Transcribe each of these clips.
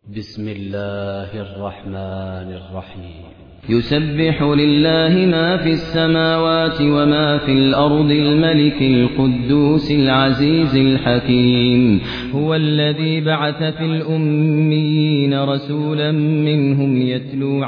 بسم الله الرحمن الرحيم. يسبح لله ما في السماوات وما في الأرض الملك القدوس العزيز الحكيم. هو الذي بعث في الأميين رسولا منهم يتلو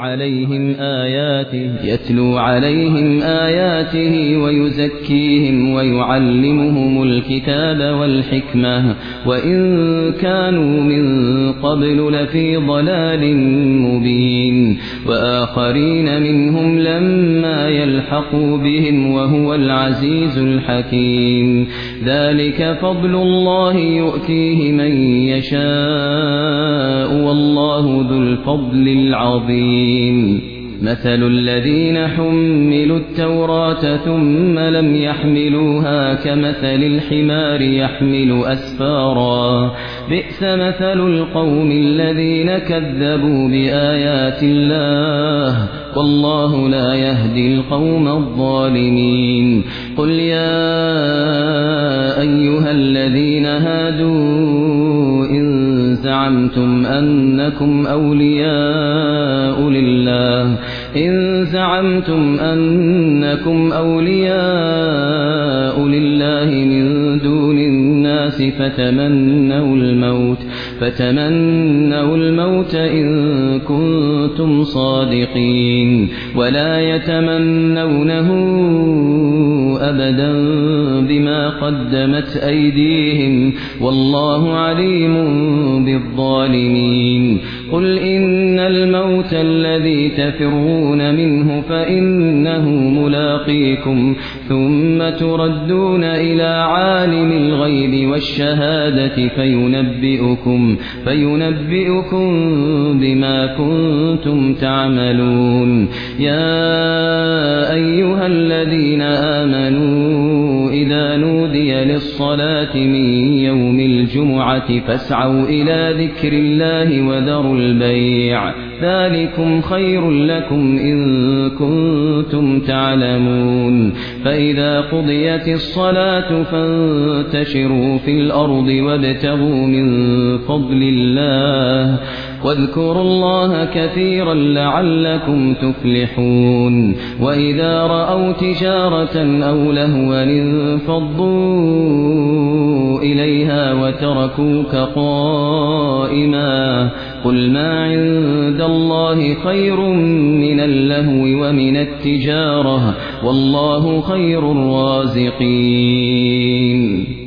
عليهم آياته ويزكيهم ويعلمهم الكتاب والحكمة وإن كانوا من قبل لفي ضلال مبين. وآخرين منهم لما يلحقوا بهم وهو العزيز الحكيم. ذلك فضل الله يؤتيه من يشاء والله ذو الفضل العظيم. مثل الذين حملوا التوراة ثم لم يحملوها كمثل الحمار يحمل أسفارا بئس مثل القوم الذين كذبوا بآيات الله والله لا يهدي القوم الظالمين. قل يا أيها الذين هادوا إن زعمتم أنكم أولياء لله من دون الناس فتمنوا الموت إن كنتم صادقين ولا يتمنونه أبدا بما قدمت أيديهم والله عليم بالظالمين. قل إن الموت الذي تفرون منه فإنه ملاقيكم ثم تردون إلى عالم الغيب والشهادة فينبئكم بما كنتم تعملون. يا أيها الذين آمنوا إذا نودي للصلاة من يوم الجمعة فاسعوا إلى ذكر الله وذروا البيع ذلكم خير لكم إن كنتم تعلمون. فإذا قضيت الصلاة فانتشروا في الأرض وابتغوا من فضل الله واذكروا الله كثيرا لعلكم تفلحون. وإذا رأوا تجارة أو لهوا انفضوا إليها وتركوك قائما قل ما عند الله خير من اللهو ومن التجارة والله خير الرازقين.